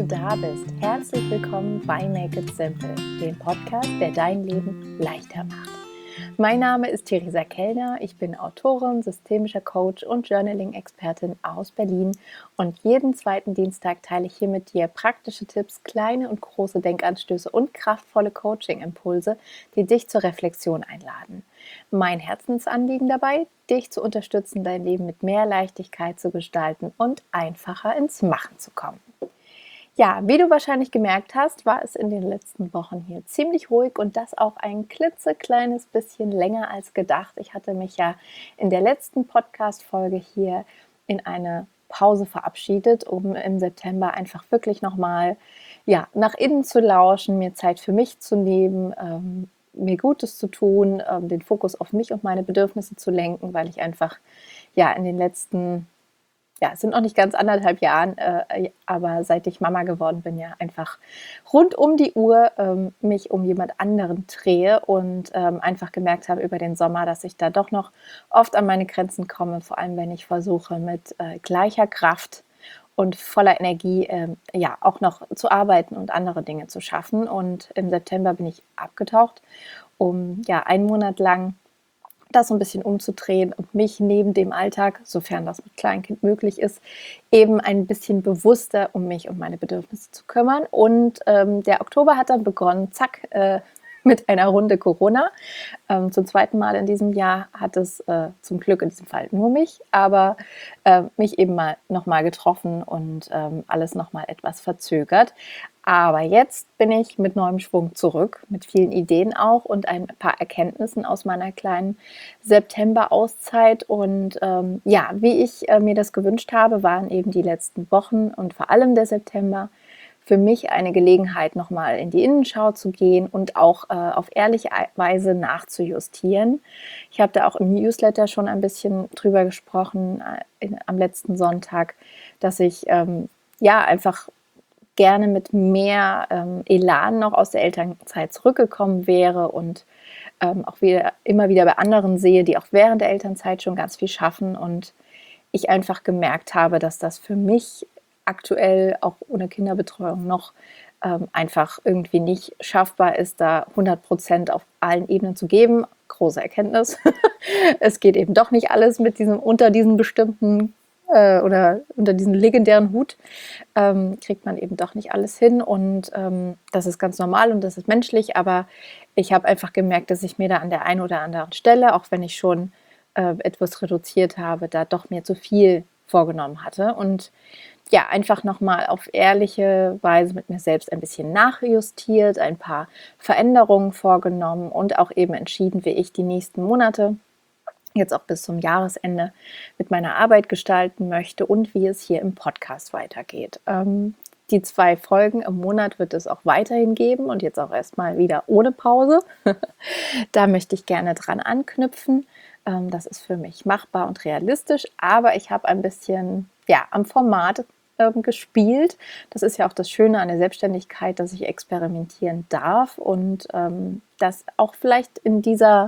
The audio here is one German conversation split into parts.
du da bist. Herzlich willkommen bei Make It Simple, dem Podcast, der dein Leben leichter macht. Mein Name ist Theresa Kellner, ich bin Autorin, systemischer Coach und Journaling-Expertin aus Berlin und jeden zweiten Dienstag teile ich hier mit dir praktische Tipps, kleine und große Denkanstöße und kraftvolle Coaching-Impulse, die dich zur Reflexion einladen. Mein Herzensanliegen dabei, dich zu unterstützen, dein Leben mit mehr Leichtigkeit zu gestalten und einfacher ins Machen zu kommen. Ja, wie du wahrscheinlich gemerkt hast, war es in den letzten Wochen hier ziemlich ruhig und das auch ein klitzekleines bisschen länger als gedacht. Ich hatte mich ja in der letzten Podcast-Folge hier in eine Pause verabschiedet, um im September einfach wirklich nochmal nach innen zu lauschen, mir Zeit für mich zu nehmen, mir Gutes zu tun, den Fokus auf mich und meine Bedürfnisse zu lenken, weil ich einfach in den letzten es sind noch nicht ganz 1,5 Jahren, aber seit ich Mama geworden bin, ja einfach rund um die Uhr mich um jemand anderen drehe und einfach gemerkt habe über den Sommer, dass ich da doch noch oft an meine Grenzen komme, vor allem wenn ich versuche mit gleicher Kraft und voller Energie auch noch zu arbeiten und andere Dinge zu schaffen. Und im September bin ich abgetaucht, um einen Monat lang das so ein bisschen umzudrehen und mich neben dem Alltag, sofern das mit Kleinkind möglich ist, eben ein bisschen bewusster um mich und meine Bedürfnisse zu kümmern. Und der Oktober hat dann begonnen, zack, mit einer Runde Corona. Zum zweiten Mal in diesem Jahr hat es zum Glück in diesem Fall nur mich, aber mich eben nochmal getroffen und alles nochmal etwas verzögert. Aber jetzt bin ich mit neuem Schwung zurück, mit vielen Ideen auch und ein paar Erkenntnissen aus meiner kleinen September-Auszeit. Und wie ich mir das gewünscht habe, waren eben die letzten Wochen und vor allem der September für mich eine Gelegenheit, nochmal in die Innenschau zu gehen und auch auf ehrliche Weise nachzujustieren. Ich habe da auch im Newsletter schon ein bisschen drüber gesprochen am letzten Sonntag, dass ich einfach gerne mit mehr Elan noch aus der Elternzeit zurückgekommen wäre und auch immer wieder bei anderen sehe, die auch während der Elternzeit schon ganz viel schaffen und ich einfach gemerkt habe, dass das für mich aktuell auch ohne Kinderbetreuung noch einfach irgendwie nicht schaffbar ist, da 100% auf allen Ebenen zu geben. Große Erkenntnis. Es geht eben doch nicht alles mit unter diesen bestimmten oder unter diesen legendären Hut kriegt man eben doch nicht alles hin und das ist ganz normal und das ist menschlich, aber ich habe einfach gemerkt, dass ich mir da an der einen oder anderen Stelle, auch wenn ich schon etwas reduziert habe, da doch mir zu viel vorgenommen hatte und einfach nochmal auf ehrliche Weise mit mir selbst ein bisschen nachjustiert, ein paar Veränderungen vorgenommen und auch eben entschieden, wie ich die nächsten Monate jetzt auch bis zum Jahresende mit meiner Arbeit gestalten möchte und wie es hier im Podcast weitergeht. Die 2 Folgen im Monat wird es auch weiterhin geben und jetzt auch erstmal wieder ohne Pause. Da möchte ich gerne dran anknüpfen. Das ist für mich machbar und realistisch, aber ich habe ein bisschen am Format gespielt. Das ist ja auch das Schöne an der Selbstständigkeit, dass ich experimentieren darf und das auch vielleicht in dieser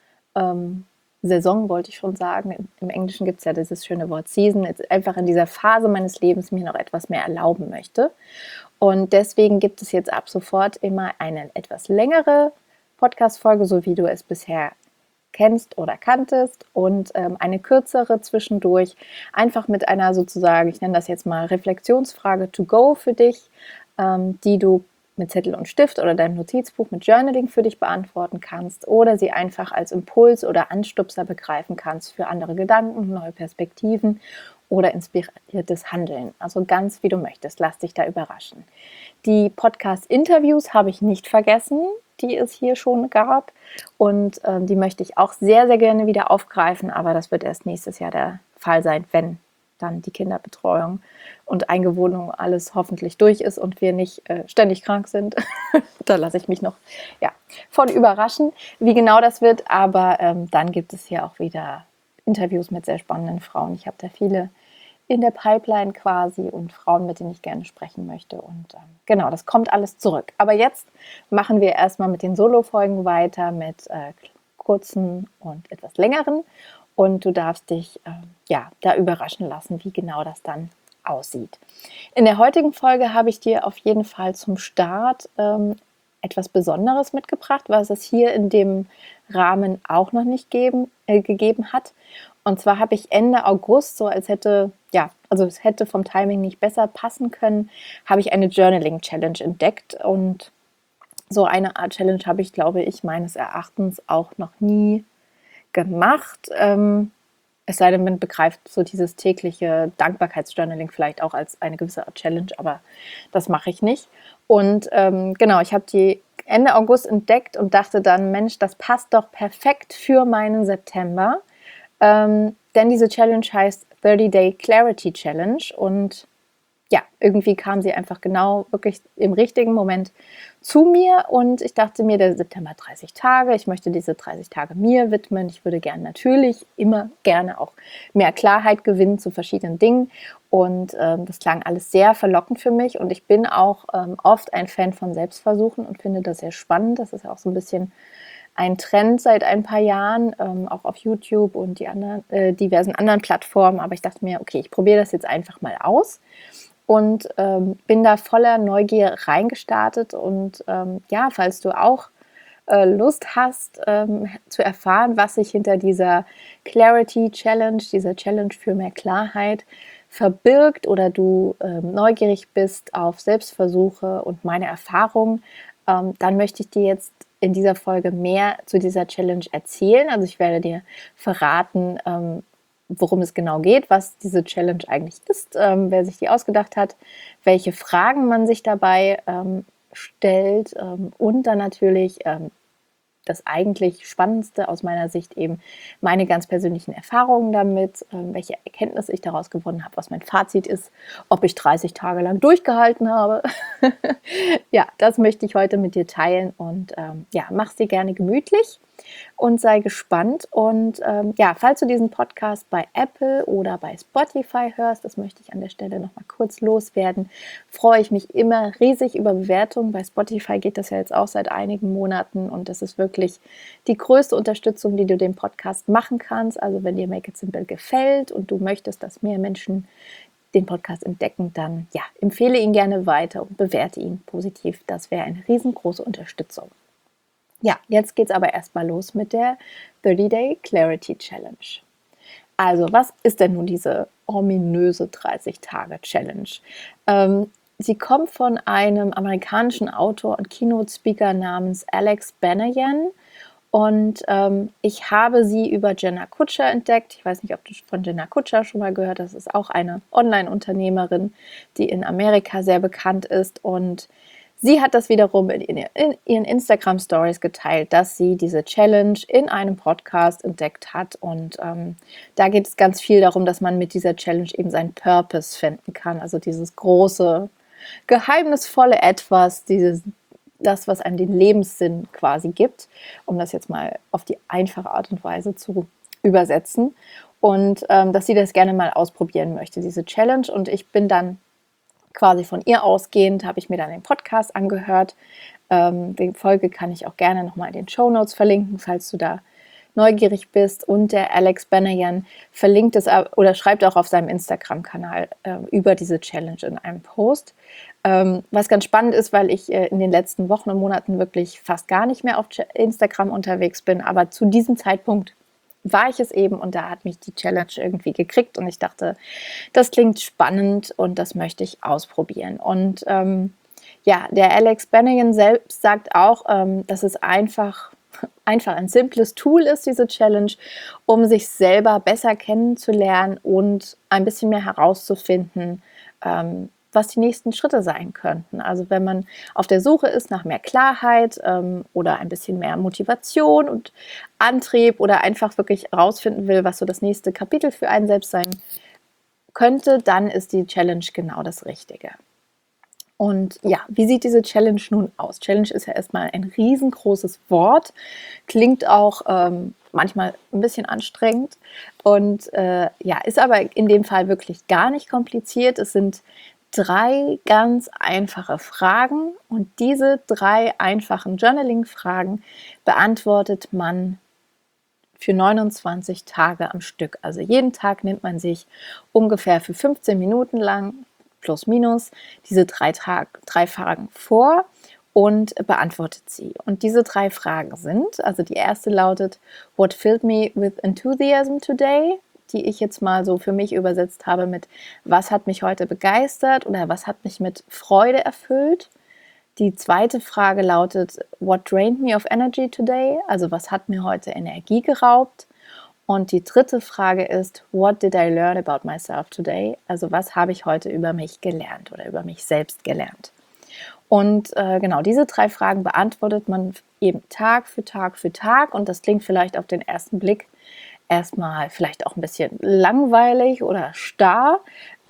Saison, wollte ich schon sagen, im Englischen gibt es ja dieses schöne Wort Season, jetzt einfach in dieser Phase meines Lebens mir noch etwas mehr erlauben möchte. Und deswegen gibt es jetzt ab sofort immer eine etwas längere Podcast-Folge, so wie du es bisher kennst oder kanntest und eine kürzere zwischendurch, einfach mit einer sozusagen, ich nenne das jetzt mal Reflexionsfrage to go für dich, die du mit Zettel und Stift oder deinem Notizbuch mit Journaling für dich beantworten kannst oder sie einfach als Impuls oder Anstupser begreifen kannst für andere Gedanken, neue Perspektiven oder inspiriertes Handeln. Also ganz wie du möchtest, lass dich da überraschen. Die Podcast-Interviews habe ich nicht vergessen, die es hier schon gab und die möchte ich auch sehr, sehr gerne wieder aufgreifen, aber das wird erst nächstes Jahr der Fall sein, wenn dann die Kinderbetreuung und Eingewohnung alles hoffentlich durch ist und wir nicht ständig krank sind. Da lasse ich mich noch von überraschen, wie genau das wird. Aber dann gibt es hier auch wieder Interviews mit sehr spannenden Frauen. Ich habe da viele in der Pipeline quasi und Frauen, mit denen ich gerne sprechen möchte. Und genau, das kommt alles zurück. Aber jetzt machen wir erstmal mit den Solo-Folgen weiter, mit kurzen und etwas längeren. Und du darfst dich da überraschen lassen, wie genau das dann aussieht. In der heutigen Folge habe ich dir auf jeden Fall zum Start etwas Besonderes mitgebracht, was es hier in dem Rahmen auch noch nicht gegeben hat. Und zwar habe ich Ende August, so als hätte, also es hätte vom Timing nicht besser passen können, habe ich eine Journaling-Challenge entdeckt. Und so eine Art Challenge habe ich, glaube ich, meines Erachtens auch noch nie gemacht. Es sei denn, man begreift so dieses tägliche Dankbarkeitsjournaling vielleicht auch als eine gewisse Art Challenge, aber das mache ich nicht. Und genau, ich habe die Ende August entdeckt und dachte dann, Mensch, das passt doch perfekt für meinen September. Denn diese Challenge heißt 30-Day Clarity Challenge und ja, irgendwie kam sie einfach genau wirklich im richtigen Moment zu mir und ich dachte mir, der September 30 Tage, ich möchte diese 30 Tage mir widmen. Ich würde gerne natürlich immer gerne auch mehr Klarheit gewinnen zu verschiedenen Dingen und das klang alles sehr verlockend für mich und ich bin auch oft ein Fan von Selbstversuchen und finde das sehr spannend. Das ist auch so ein bisschen ein Trend seit ein paar Jahren, auch auf YouTube und die diversen anderen Plattformen. Aber ich dachte mir, okay, ich probiere das jetzt einfach mal aus und bin da voller Neugier reingestartet. Und ja, falls du auch Lust hast zu erfahren, was sich hinter dieser Clarity Challenge, dieser Challenge für mehr Klarheit verbirgt oder du neugierig bist auf Selbstversuche und meine Erfahrungen, dann möchte ich dir jetzt in dieser Folge mehr zu dieser Challenge erzählen. Also ich werde dir verraten, worum es genau geht, was diese Challenge eigentlich ist, wer sich die ausgedacht hat, welche Fragen man sich dabei stellt und dann natürlich das eigentlich Spannendste aus meiner Sicht eben meine ganz persönlichen Erfahrungen damit, welche Erkenntnisse ich daraus gewonnen habe, was mein Fazit ist, ob ich 30 Tage lang durchgehalten habe. Ja, das möchte ich heute mit dir teilen und ja, mach sie gerne gemütlich und sei gespannt. Und ja, falls du diesen Podcast bei Apple oder bei Spotify hörst, das möchte ich an der Stelle noch mal kurz loswerden, freue ich mich immer riesig über Bewertungen. Bei Spotify geht das ja jetzt auch seit einigen Monaten und das ist wirklich die größte Unterstützung, die du dem Podcast machen kannst. Also wenn dir Make It Simple gefällt und du möchtest, dass mehr Menschen den Podcast entdecken, dann ja, empfehle ihn gerne weiter und bewerte ihn positiv. Das wäre eine riesengroße Unterstützung. Ja, jetzt geht es aber erstmal los mit der 30-Day Clarity Challenge. Also, was ist denn nun diese ominöse 30-Tage-Challenge? Sie kommt von einem amerikanischen Autor und Keynote-Speaker namens Alex Banayan und ich habe sie über Jenna Kutcher entdeckt. Ich weiß nicht, ob du von Jenna Kutcher schon mal gehört hast. Das ist auch eine Online-Unternehmerin, die in Amerika sehr bekannt ist und sie hat das wiederum in ihren Instagram-Stories geteilt, dass sie diese Challenge in einem Podcast entdeckt hat. Und da geht es ganz viel darum, dass man mit dieser Challenge eben seinen Purpose finden kann. Also dieses große, geheimnisvolle Etwas, das, was einem den Lebenssinn quasi gibt, um das jetzt mal auf die einfache Art und Weise zu übersetzen. Und dass sie das gerne mal ausprobieren möchte, diese Challenge. Und ich bin dann quasi von ihr ausgehend, habe ich mir dann den Podcast angehört. Die Folge kann ich auch gerne nochmal in den Shownotes verlinken, falls du da neugierig bist. Und der Alex Banayan verlinkt es oder schreibt auch auf seinem Instagram-Kanal über diese Challenge in einem Post. Was ganz spannend ist, weil ich in den letzten Wochen und Monaten wirklich fast gar nicht mehr auf Instagram unterwegs bin, aber zu diesem Zeitpunkt war ich es eben und da hat mich die Challenge irgendwie gekriegt und ich dachte, das klingt spannend und das möchte ich ausprobieren. Und ja, der Alex Banayan selbst sagt auch, dass es einfach ein simples Tool ist, diese Challenge, um sich selber besser kennenzulernen und ein bisschen mehr herauszufinden, was die nächsten Schritte sein könnten. Also wenn man auf der Suche ist nach mehr Klarheit oder ein bisschen mehr Motivation und Antrieb oder einfach wirklich herausfinden will, was so das nächste Kapitel für einen selbst sein könnte, dann ist die Challenge genau das Richtige. Und ja, wie sieht diese Challenge nun aus? Challenge ist ja erstmal ein riesengroßes Wort, klingt auch manchmal ein bisschen anstrengend und ja, ist aber in dem Fall wirklich gar nicht kompliziert. Es sind 3 ganz einfache Fragen und diese 3 einfachen Journaling-Fragen beantwortet man für 29 Tage am Stück. Also jeden Tag nimmt man sich ungefähr für 15 Minuten lang, plus minus, diese drei Fragen vor und beantwortet sie. Und diese 3 Fragen sind, also die erste lautet, What filled me with enthusiasm today? Die ich jetzt mal so für mich übersetzt habe mit, was hat mich heute begeistert oder was hat mich mit Freude erfüllt? Die zweite Frage lautet, What drained me of energy today? Also was hat mir heute Energie geraubt? Und die dritte Frage ist, What did I learn about myself today? Also was habe ich heute über mich gelernt oder über mich selbst gelernt? Und genau diese 3 Fragen beantwortet man eben Tag für Tag für Tag. Und das klingt vielleicht auf den ersten Blick erstmal vielleicht auch ein bisschen langweilig oder starr.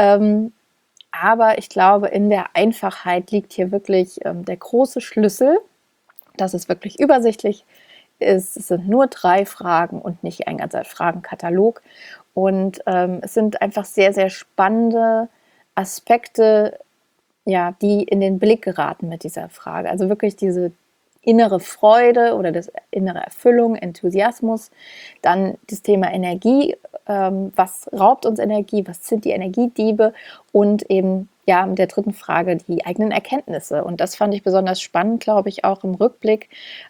Aber ich glaube, in der Einfachheit liegt hier wirklich der große Schlüssel, dass es wirklich übersichtlich ist. Es sind nur 3 Fragen und nicht ein ganzer Fragenkatalog. Und es sind einfach sehr, sehr spannende Aspekte, ja, die in den Blick geraten mit dieser Frage. Also wirklich diese innere Freude oder das innere Erfüllung, Enthusiasmus, dann das Thema Energie, was raubt uns Energie, was sind die Energiediebe und eben ja mit der dritten Frage die eigenen Erkenntnisse. Und das fand ich besonders spannend, glaube ich, auch im Rückblick,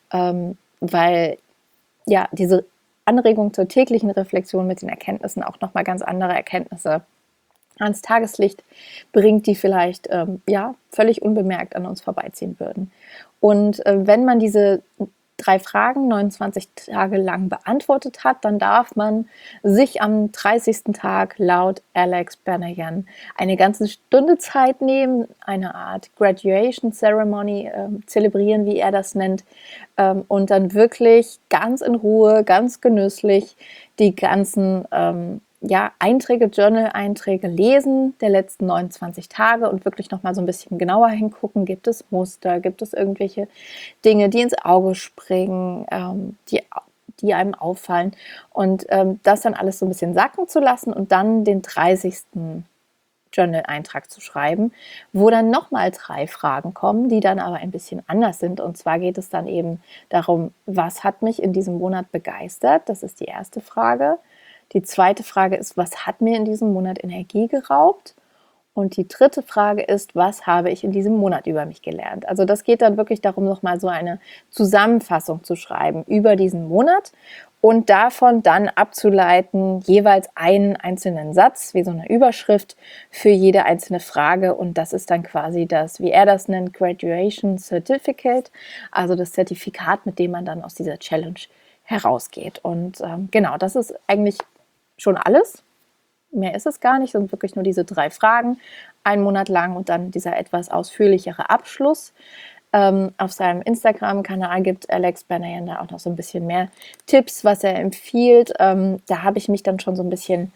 weil ja diese Anregung zur täglichen Reflexion mit den Erkenntnissen auch nochmal ganz andere Erkenntnisse ans Tageslicht bringt, die vielleicht ja völlig unbemerkt an uns vorbeiziehen würden. Und wenn man diese 3 Fragen 29 Tage lang beantwortet hat, dann darf man sich am 30. Tag laut Alex Banayan eine ganze Stunde Zeit nehmen, eine Art Graduation Ceremony zelebrieren, wie er das nennt, und dann wirklich ganz in Ruhe, ganz genüsslich die ganzen Einträge, Journal-Einträge lesen der letzten 29 Tage und wirklich nochmal so ein bisschen genauer hingucken. Gibt es Muster? Gibt es irgendwelche Dinge, die ins Auge springen, die einem auffallen? Und das dann alles so ein bisschen sacken zu lassen und dann den 30. Journal-Eintrag zu schreiben, wo dann nochmal 3 Fragen kommen, die dann aber ein bisschen anders sind. Und zwar geht es dann eben darum, was hat mich in diesem Monat begeistert? Das ist die erste Frage. Die zweite Frage ist, was hat mir in diesem Monat Energie geraubt? Und die dritte Frage ist, was habe ich in diesem Monat über mich gelernt? Also das geht dann wirklich darum, nochmal so eine Zusammenfassung zu schreiben über diesen Monat und davon dann abzuleiten, jeweils einen einzelnen Satz, wie so eine Überschrift für jede einzelne Frage. Und das ist dann quasi das, wie er das nennt, Graduation Certificate, also das Zertifikat, mit dem man dann aus dieser Challenge herausgeht. Und genau, das ist eigentlich schon alles. Mehr ist es gar nicht, sind wirklich nur diese 3 Fragen, 1 Monat lang und dann dieser etwas ausführlichere Abschluss. Auf seinem Instagram-Kanal gibt Alex Banayan da auch noch so ein bisschen mehr Tipps, was er empfiehlt. Da habe ich mich dann schon so ein bisschen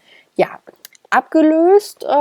abgelöst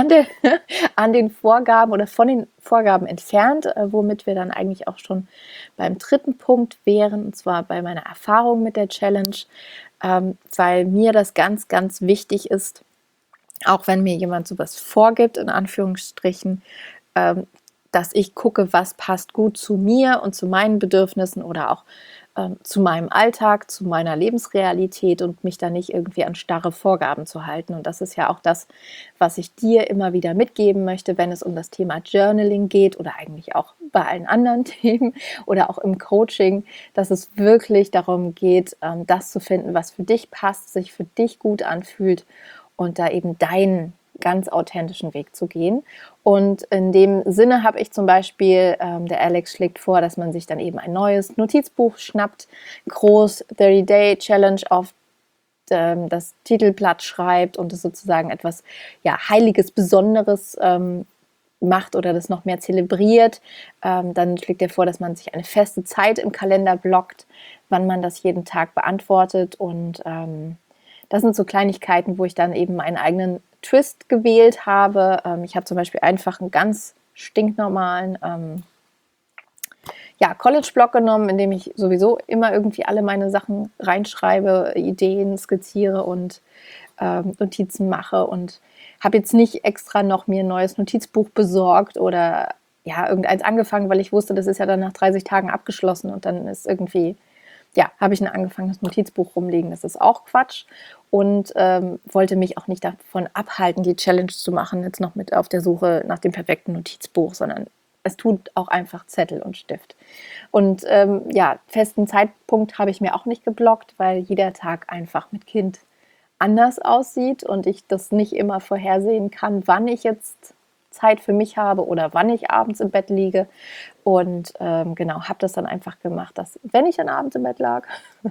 an den Vorgaben oder von den Vorgaben entfernt, womit wir dann eigentlich auch schon beim 3. Punkt wären, und zwar bei meiner Erfahrung mit der Challenge, weil mir das ganz, ganz wichtig ist, auch wenn mir jemand sowas vorgibt, in Anführungsstrichen, dass ich gucke, was passt gut zu mir und zu meinen Bedürfnissen oder auch zu meinem Alltag, zu meiner Lebensrealität und mich da nicht irgendwie an starre Vorgaben zu halten. Und das ist ja auch das, was ich dir immer wieder mitgeben möchte, wenn es um das Thema Journaling geht oder eigentlich auch bei allen anderen Themen oder auch im Coaching, dass es wirklich darum geht, das zu finden, was für dich passt, sich für dich gut anfühlt und da eben deinen ganz authentischen Weg zu gehen. Und in dem Sinne habe ich zum Beispiel, der Alex schlägt vor, dass man sich dann eben ein neues Notizbuch schnappt, groß 30-Day Challenge auf das Titelblatt schreibt und es sozusagen etwas Heiliges, Besonderes macht oder das noch mehr zelebriert. Dann schlägt er vor, dass man sich eine feste Zeit im Kalender blockt, wann man das jeden Tag beantwortet. Und das sind so Kleinigkeiten, wo ich dann eben meinen eigenen Twist gewählt habe. Ich habe zum Beispiel einfach einen ganz stinknormalen College-Blog genommen, in dem ich sowieso immer irgendwie alle meine Sachen reinschreibe, Ideen skizziere und Notizen mache und habe jetzt nicht extra noch mir ein neues Notizbuch besorgt oder irgendeins angefangen, weil ich wusste, das ist ja dann nach 30 Tagen abgeschlossen und dann ist irgendwie ja, habe ich ein angefangenes Notizbuch rumliegen. Das ist auch Quatsch. Und wollte mich auch nicht davon abhalten, die Challenge zu machen, jetzt noch mit auf der Suche nach dem perfekten Notizbuch, sondern es tut auch einfach Zettel und Stift. Und ja, festen Zeitpunkt habe ich mir auch nicht geblockt, weil jeder Tag einfach mit Kind anders aussieht und ich das nicht immer vorhersehen kann, wann ich jetzt Zeit für mich habe oder wann ich abends im Bett liege. Und genau, habe das dann einfach gemacht, dass wenn ich dann abends im Bett lag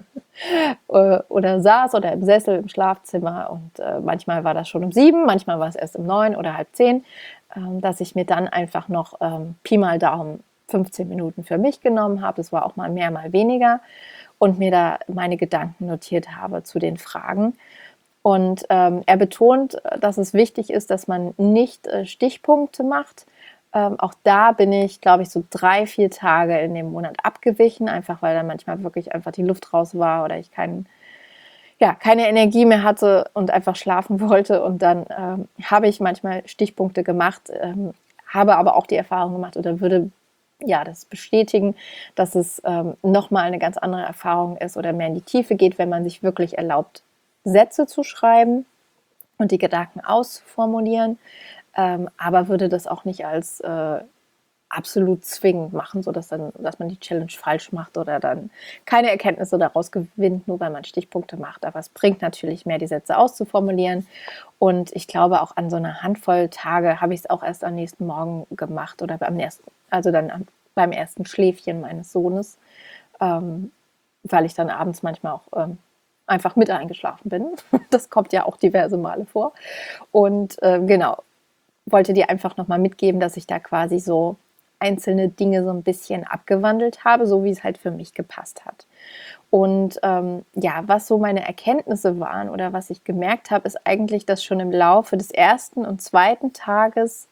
oder saß oder im Sessel im Schlafzimmer und manchmal war das schon um 7, manchmal war es erst um 9 oder halb 10, dass ich mir dann einfach noch Pi mal Daumen 15 Minuten für mich genommen habe. Es war auch mal mehr, mal weniger und mir da meine Gedanken notiert habe zu den Fragen. Und er betont, dass es wichtig ist, dass man nicht Stichpunkte macht. Auch da bin ich, glaube ich, so 3, 4 Tage in dem Monat abgewichen, einfach weil da manchmal wirklich einfach die Luft raus war oder ich keine Energie mehr hatte und einfach schlafen wollte. Und dann habe ich manchmal Stichpunkte gemacht, habe aber auch die Erfahrung gemacht oder würde ja das bestätigen, dass es nochmal eine ganz andere Erfahrung ist oder mehr in die Tiefe geht, wenn man sich wirklich erlaubt, Sätze zu schreiben und die Gedanken auszuformulieren, aber würde das auch nicht als absolut zwingend machen, dass man die Challenge falsch macht oder dann keine Erkenntnisse daraus gewinnt, nur weil man Stichpunkte macht. Aber es bringt natürlich mehr, die Sätze auszuformulieren. Und ich glaube, auch an so einer Handvoll Tage habe ich es auch erst am nächsten Morgen gemacht oder beim ersten Schläfchen meines Sohnes, weil ich dann abends manchmal auch einfach mit eingeschlafen bin. Das kommt ja auch diverse Male vor. Und genau, wollte dir einfach nochmal mitgeben, dass ich da quasi so einzelne Dinge so ein bisschen abgewandelt habe, so wie es halt für mich gepasst hat. Und ja, was so meine Erkenntnisse waren oder was ich gemerkt habe, ist eigentlich, dass schon im Laufe des ersten und zweiten Tages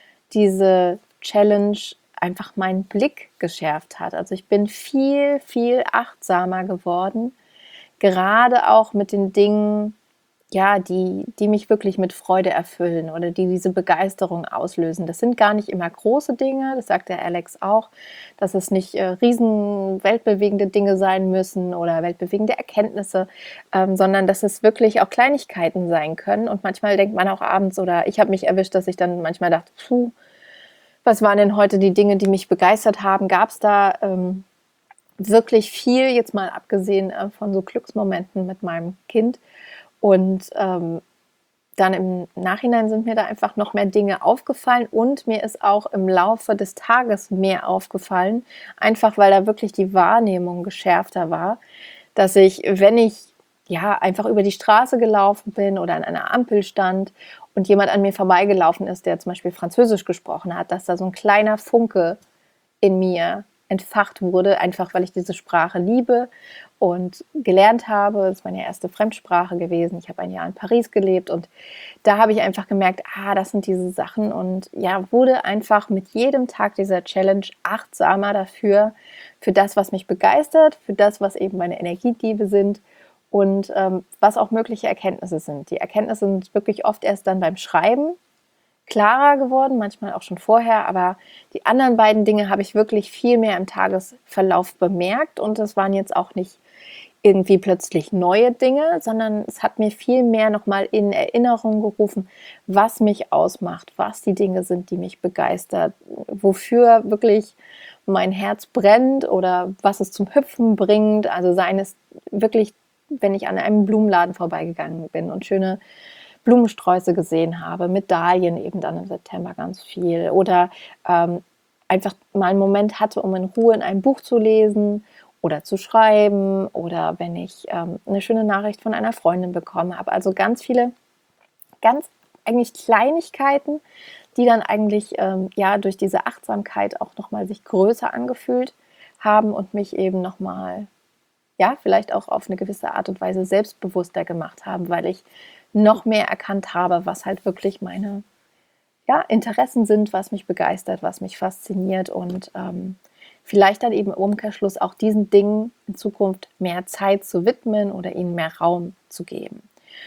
diese Challenge einfach meinen Blick geschärft hat. Also ich bin viel, viel achtsamer geworden, gerade auch mit den Dingen, ja, die mich wirklich mit Freude erfüllen oder die diese Begeisterung auslösen. Das sind gar nicht immer große Dinge, das sagt der Alex auch, dass es nicht riesen weltbewegende Dinge sein müssen oder weltbewegende Erkenntnisse, sondern dass es wirklich auch Kleinigkeiten sein können. Und manchmal denkt man auch abends, oder ich habe mich erwischt, dass ich dann manchmal dachte, puh, was waren denn heute die Dinge, die mich begeistert haben? Gab es da wirklich viel, jetzt mal abgesehen von so Glücksmomenten mit meinem Kind? Und dann im Nachhinein sind mir da einfach noch mehr Dinge aufgefallen und mir ist auch im Laufe des Tages mehr aufgefallen, einfach weil da wirklich die Wahrnehmung geschärfter war, dass ich, wenn ich ja einfach über die Straße gelaufen bin oder an einer Ampel stand und jemand an mir vorbeigelaufen ist, der zum Beispiel Französisch gesprochen hat, dass da so ein kleiner Funke in mir entfacht wurde, einfach weil ich diese Sprache liebe und gelernt habe. Das ist meine erste Fremdsprache gewesen. Ich habe ein Jahr in Paris gelebt und da habe ich einfach gemerkt, das sind diese Sachen und ja, wurde einfach mit jedem Tag dieser Challenge achtsamer dafür, für das, was mich begeistert, für das, was eben meine Energiediebe sind und was auch mögliche Erkenntnisse sind. Die Erkenntnisse sind wirklich oft erst dann beim Schreiben klarer geworden, manchmal auch schon vorher, aber die anderen beiden Dinge habe ich wirklich viel mehr im Tagesverlauf bemerkt und das waren jetzt auch nicht irgendwie plötzlich neue Dinge, sondern es hat mir viel mehr nochmal in Erinnerung gerufen, was mich ausmacht, was die Dinge sind, die mich begeistert, wofür wirklich mein Herz brennt oder was es zum Hüpfen bringt, also seien es wirklich, wenn ich an einem Blumenladen vorbeigegangen bin und schöne Blumensträuße gesehen habe, Medaillen eben dann im September ganz viel oder einfach mal einen Moment hatte, um in Ruhe in einem Buch zu lesen oder zu schreiben oder wenn ich eine schöne Nachricht von einer Freundin bekommen habe. Also ganz viele, ganz eigentlich Kleinigkeiten, die dann eigentlich ja durch diese Achtsamkeit auch nochmal sich größer angefühlt haben und mich eben nochmal, ja, vielleicht auch auf eine gewisse Art und Weise selbstbewusster gemacht haben, weil ich noch mehr erkannt habe, was halt wirklich meine Interessen sind, was mich begeistert, was mich fasziniert und vielleicht dann eben im Umkehrschluss auch diesen Dingen in Zukunft mehr Zeit zu widmen oder ihnen mehr Raum zu geben.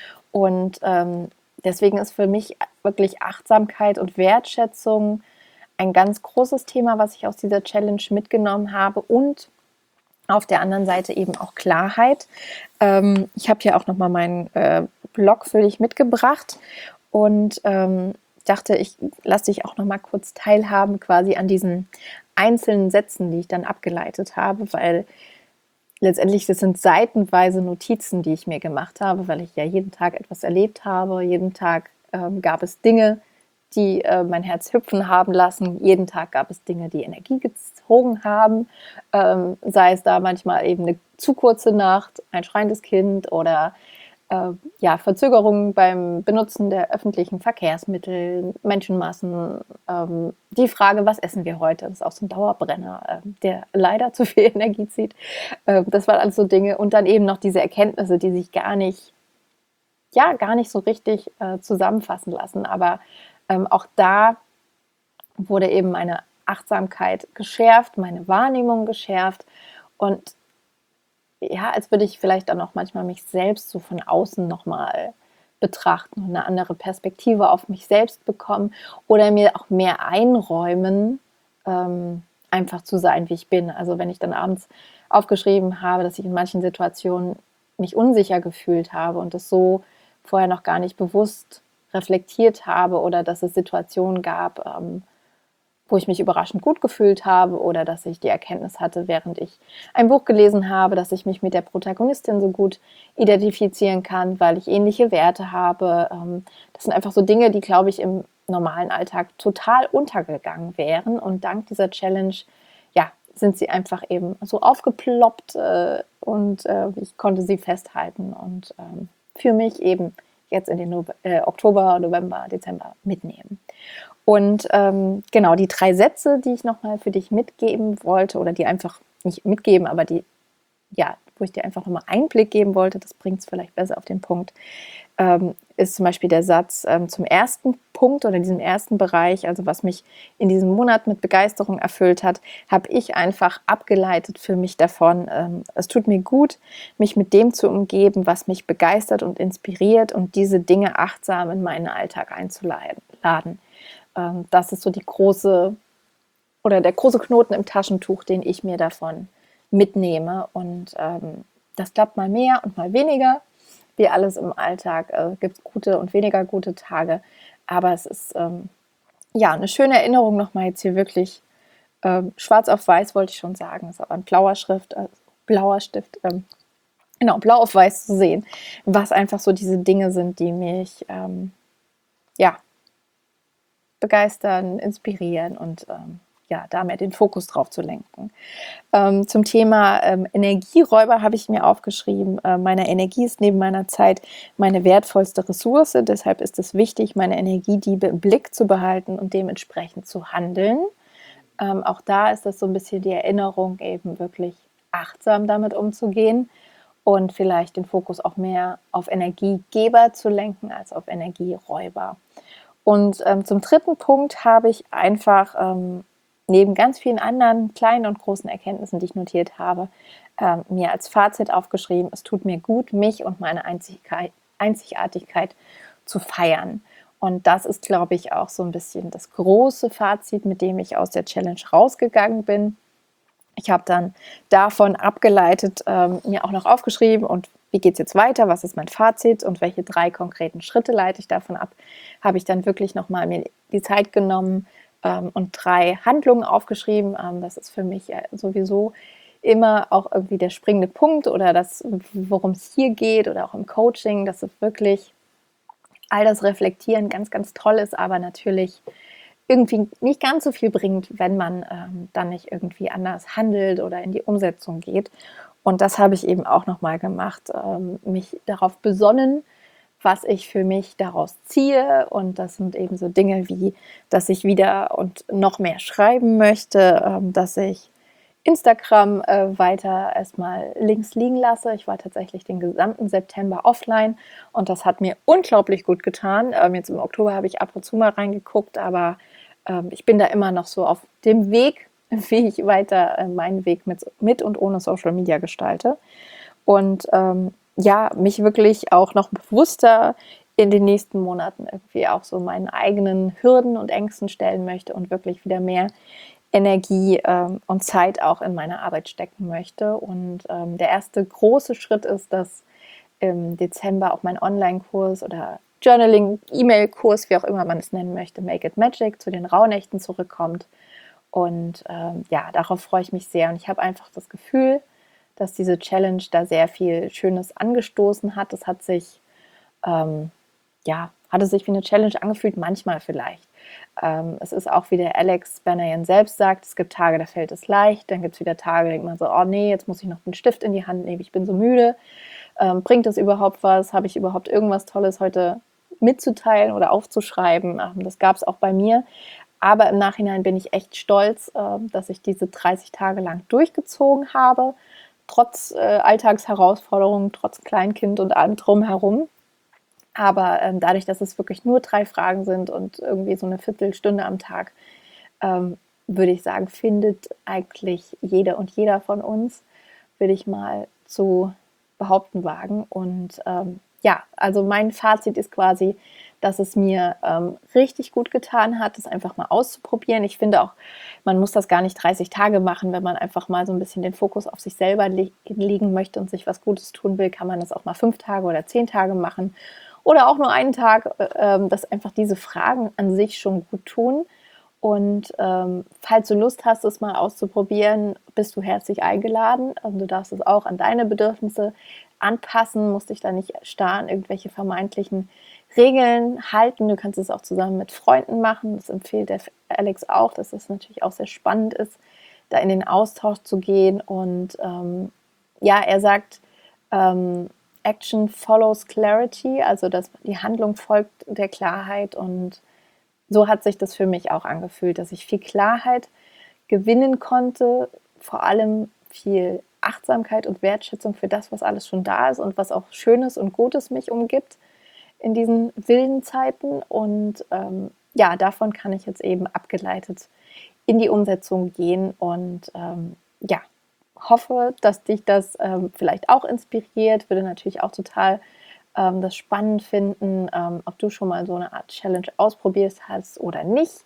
Und deswegen ist für mich wirklich Achtsamkeit und Wertschätzung ein ganz großes Thema, was ich aus dieser Challenge mitgenommen habe und Auf der anderen Seite eben auch Klarheit. Ich habe hier auch nochmal meinen Blog für dich mitgebracht und dachte, ich lasse dich auch nochmal kurz teilhaben quasi an diesen einzelnen Sätzen, die ich dann abgeleitet habe, weil letztendlich das sind seitenweise Notizen, die ich mir gemacht habe, weil ich ja jeden Tag etwas erlebt habe. Jeden Tag gab es Dinge, die mein Herz hüpfen haben lassen. Jeden Tag gab es Dinge, die Energie gezogen haben. Sei es da manchmal eben eine zu kurze Nacht, ein schreiendes Kind oder Verzögerungen beim Benutzen der öffentlichen Verkehrsmittel, Menschenmassen, die Frage, was essen wir heute? Das ist auch so ein Dauerbrenner, der leider zu viel Energie zieht. Das waren alles so Dinge. Und dann eben noch diese Erkenntnisse, die sich gar nicht so richtig zusammenfassen lassen. Aber auch da wurde eben meine Achtsamkeit geschärft, meine Wahrnehmung geschärft und ja, als würde ich vielleicht dann auch manchmal mich selbst so von außen nochmal betrachten und eine andere Perspektive auf mich selbst bekommen oder mir auch mehr einräumen, einfach zu sein, wie ich bin. Also wenn ich dann abends aufgeschrieben habe, dass ich in manchen Situationen mich unsicher gefühlt habe und das so vorher noch gar nicht bewusst reflektiert habe oder dass es Situationen gab, wo ich mich überraschend gut gefühlt habe oder dass ich die Erkenntnis hatte, während ich ein Buch gelesen habe, dass ich mich mit der Protagonistin so gut identifizieren kann, weil ich ähnliche Werte habe. Das sind einfach so Dinge, die, glaube ich, im normalen Alltag total untergegangen wären. Und dank dieser Challenge, ja, sind sie einfach eben so aufgeploppt und ich konnte sie festhalten und für mich eben jetzt in den Oktober, November, Dezember mitnehmen. Und genau, die 3 Sätze, die ich nochmal für dich mitgeben wollte, oder die einfach nicht mitgeben, aber wo ich dir einfach nochmal Einblick geben wollte, das bringt es vielleicht besser auf den Punkt, ist zum Beispiel der Satz zum ersten Punkt oder diesem ersten Bereich, also was mich in diesem Monat mit Begeisterung erfüllt hat, habe ich einfach abgeleitet für mich davon. Es tut mir gut, mich mit dem zu umgeben, was mich begeistert und inspiriert und diese Dinge achtsam in meinen Alltag einzuladen. Das ist so der große Knoten im Taschentuch, den ich mir davon mitnehme. Und das klappt mal mehr und mal weniger. Wie alles im Alltag gibt es gute und weniger gute Tage. Aber es ist eine schöne Erinnerung nochmal jetzt hier wirklich schwarz auf weiß, wollte ich schon sagen. Das ist aber ein blauer Stift, blau auf weiß zu sehen, was einfach so diese Dinge sind, die mich begeistern, inspirieren und da mehr den Fokus drauf zu lenken. Zum Thema Energieräuber habe ich mir aufgeschrieben, meine Energie ist neben meiner Zeit meine wertvollste Ressource, deshalb ist es wichtig, meine Energiediebe im Blick zu behalten und dementsprechend zu handeln. Auch da ist das so ein bisschen die Erinnerung, eben wirklich achtsam damit umzugehen und vielleicht den Fokus auch mehr auf Energiegeber zu lenken als auf Energieräuber. Und zum dritten Punkt habe ich einfach neben ganz vielen anderen kleinen und großen Erkenntnissen, die ich notiert habe, mir als Fazit aufgeschrieben, es tut mir gut, mich und meine Einzigartigkeit zu feiern. Und das ist, glaube ich, auch so ein bisschen das große Fazit, mit dem ich aus der Challenge rausgegangen bin. Ich habe dann davon abgeleitet, mir auch noch aufgeschrieben und wie geht es jetzt weiter, was ist mein Fazit und welche 3 konkreten Schritte leite ich davon ab, habe ich dann wirklich nochmal mir die Zeit genommen und 3 Handlungen aufgeschrieben. Das ist für mich sowieso immer auch irgendwie der springende Punkt oder das, worum es hier geht oder auch im Coaching, dass es wirklich all das Reflektieren ganz, ganz toll ist, aber natürlich irgendwie nicht ganz so viel bringt, wenn man dann nicht irgendwie anders handelt oder in die Umsetzung geht. Und das habe ich eben auch nochmal gemacht, mich darauf besonnen, was ich für mich daraus ziehe. Und das sind eben so Dinge wie, dass ich wieder und noch mehr schreiben möchte, dass ich Instagram weiter erstmal links liegen lasse. Ich war tatsächlich den gesamten September offline und das hat mir unglaublich gut getan. Jetzt im Oktober habe ich ab und zu mal reingeguckt, aber ich bin da immer noch so auf dem Weg, wie ich weiter meinen Weg mit und ohne Social Media gestalte. Und mich wirklich auch noch bewusster in den nächsten Monaten irgendwie auch so meinen eigenen Hürden und Ängsten stellen möchte und wirklich wieder mehr Energie und Zeit auch in meine Arbeit stecken möchte. Und der erste große Schritt ist, dass im Dezember auch mein Online-Kurs oder Journaling, E-Mail-Kurs, wie auch immer man es nennen möchte, Make It Magic, zu den Rauhnächten zurückkommt. Und darauf freue ich mich sehr. Und ich habe einfach das Gefühl, dass diese Challenge da sehr viel Schönes angestoßen hat. Es hat sich hat es sich wie eine Challenge angefühlt, manchmal vielleicht. Es ist auch, wie der Alex Banayan selbst sagt, es gibt Tage, da fällt es leicht, dann gibt es wieder Tage, da denkt man so, oh nee, jetzt muss ich noch den Stift in die Hand nehmen, ich bin so müde. Bringt es überhaupt was? Habe ich überhaupt irgendwas Tolles heute mitzuteilen oder aufzuschreiben? Das gab es auch bei mir. Aber im Nachhinein bin ich echt stolz, dass ich diese 30 Tage lang durchgezogen habe, trotz Alltagsherausforderungen, trotz Kleinkind und allem drumherum. Aber dadurch, dass es wirklich nur 3 Fragen sind und irgendwie so eine Viertelstunde am Tag, würde ich sagen, findet eigentlich jede und jeder von uns, will ich mal zu behaupten wagen. Und also mein Fazit ist quasi, dass es mir richtig gut getan hat, das einfach mal auszuprobieren. Ich finde auch, man muss das gar nicht 30 Tage machen, wenn man einfach mal so ein bisschen den Fokus auf sich selber legen möchte und sich was Gutes tun will, kann man das auch mal 5 Tage oder 10 Tage machen. Oder auch nur einen Tag, dass einfach diese Fragen an sich schon gut tun. Und falls du Lust hast, es mal auszuprobieren, bist du herzlich eingeladen. Du darfst es auch an deine Bedürfnisse anpassen, musst dich da nicht starr an irgendwelche vermeintlichen Regeln halten. Du kannst es auch zusammen mit Freunden machen. Das empfiehlt der Alex auch, dass es natürlich auch sehr spannend ist, da in den Austausch zu gehen. Und er sagt, Action follows clarity, also dass die Handlung folgt der Klarheit, und so hat sich das für mich auch angefühlt, dass ich viel Klarheit gewinnen konnte, vor allem viel Achtsamkeit und Wertschätzung für das, was alles schon da ist und was auch Schönes und Gutes mich umgibt in diesen wilden Zeiten. Und davon kann ich jetzt eben abgeleitet in die Umsetzung gehen und hoffe, dass dich das vielleicht auch inspiriert. Würde natürlich auch total das spannend finden, ob du schon mal so eine Art Challenge ausprobiert hast oder nicht.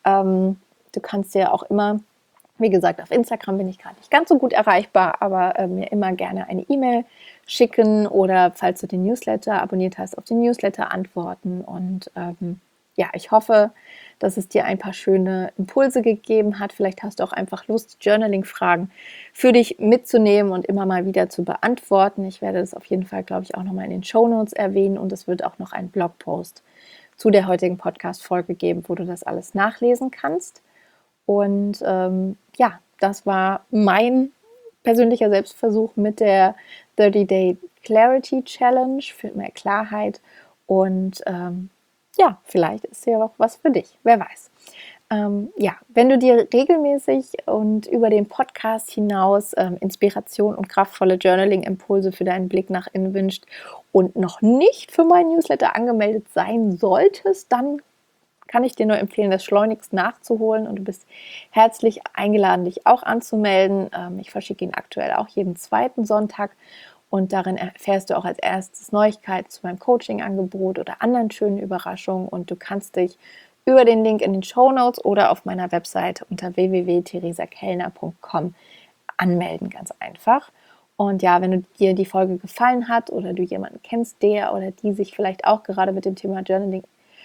Du kannst ja auch immer, wie gesagt, auf Instagram bin ich gerade nicht ganz so gut erreichbar, aber mir immer gerne eine E-Mail schicken oder, falls du den Newsletter abonniert hast, auf den Newsletter antworten. Und ich hoffe, dass es dir ein paar schöne Impulse gegeben hat. Vielleicht hast du auch einfach Lust, Journaling-Fragen für dich mitzunehmen und immer mal wieder zu beantworten. Ich werde das auf jeden Fall, glaube ich, auch nochmal in den Shownotes erwähnen, und es wird auch noch einen Blogpost zu der heutigen Podcast-Folge geben, wo du das alles nachlesen kannst. Und das war mein persönlicher Selbstversuch mit der 30-Day Clarity Challenge für mehr Klarheit. Und vielleicht ist hier auch was für dich, wer weiß. Wenn du dir regelmäßig und über den Podcast hinaus Inspiration und kraftvolle Journaling-Impulse für deinen Blick nach innen wünschst und noch nicht für meinen Newsletter angemeldet sein solltest, dann kann ich dir nur empfehlen, das schleunigst nachzuholen, und du bist herzlich eingeladen, dich auch anzumelden. Ich verschicke ihn aktuell auch jeden 2. Sonntag. Und darin erfährst du auch als erstes Neuigkeiten zu meinem Coaching-Angebot oder anderen schönen Überraschungen. Und du kannst dich über den Link in den Shownotes oder auf meiner Webseite unter www.theresakellner.com anmelden, ganz einfach. Und wenn dir die Folge gefallen hat oder du jemanden kennst, der oder die sich vielleicht auch gerade mit dem Thema Journaling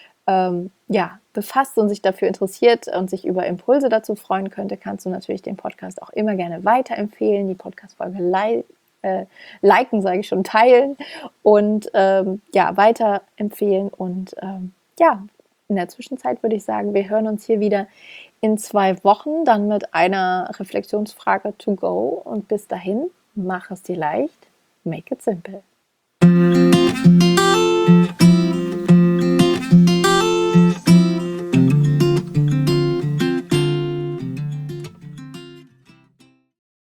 befasst und sich dafür interessiert und sich über Impulse dazu freuen könnte, kannst du natürlich den Podcast auch immer gerne weiterempfehlen, die Podcast-Folge liken, sage ich schon, teilen und weiterempfehlen. Und in der Zwischenzeit würde ich sagen, wir hören uns hier wieder in 2 Wochen, dann mit einer Reflexionsfrage to go. Und bis dahin, mach es dir leicht, make it simple.